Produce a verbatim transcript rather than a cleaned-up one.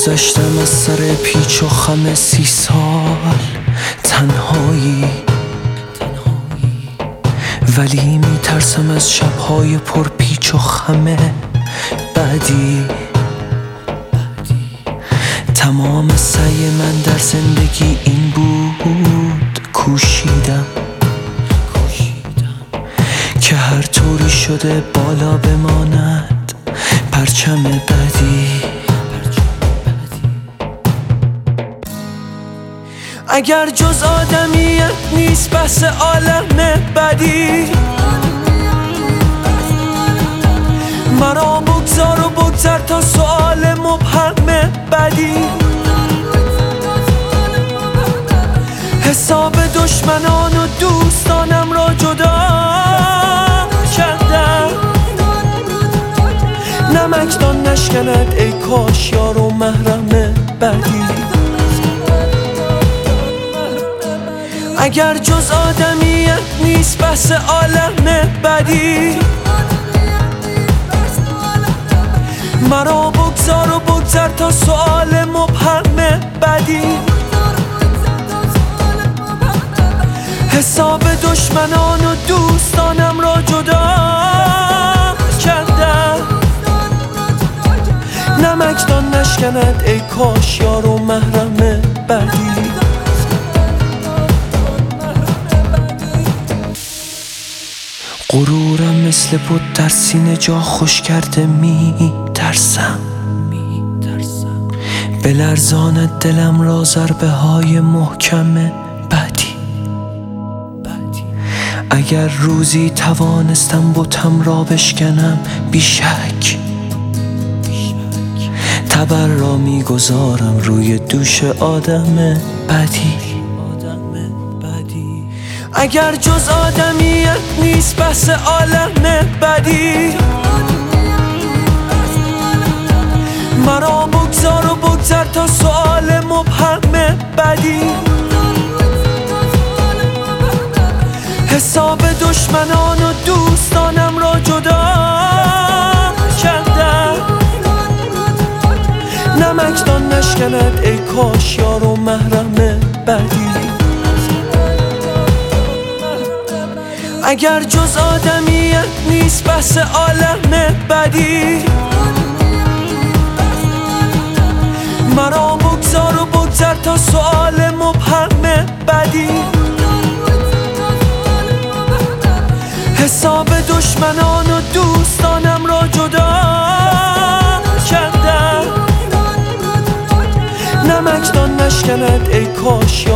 گذشتم از سر پیچ و خم سی سال تنهایی، ولی میترسم از شبهای پر پیچ و خم بعدی. تمام سعی من در زندگی این بود، کوشیدم که هر طوری شده بالا بماند پرچم بعدی. اگر جز آدمیت نیست بحث عالم بدی، مرا بگذار و بگذر تا سؤال مبهم بدی. حساب دشمنان و دوستانم را جدا کردم، نمکدان نشکند ای کاش یار و محرم بدی. اگر جز آدمیت نیست بحث عالم بدی، مرا بگذار و بگذر تا سؤال مبهم بدی. حساب دشمنان و دوستانم را جدا کردم، نمکدان نشکند ای کاش یار و محرم بدی. غرورم مثل بود در سینه جا خوش کرده، می ترسم بلرزاند دلم را ضربه های محکم بعدی. اگر روزی توانستم بتم را بشکنم بیشک، تبر را میگذارم روی دوش آدم بدی. اگر جز آدمیت نیست بحث عالم بدی، مرا بگذار و بگذر تا سؤال مبهم بدی. حساب دشمنان و دوستانم را جدا کردم، نمکدان نشکند ای کاش یار و محرم بدی. اگر جز آدمیت نیست بحث عالم بدی، مرا بگذار و بگذر تا سؤال مبهم بدی. حساب دشمنان و دوستانم را جدا کردم، نمکدان نشکند ای کاش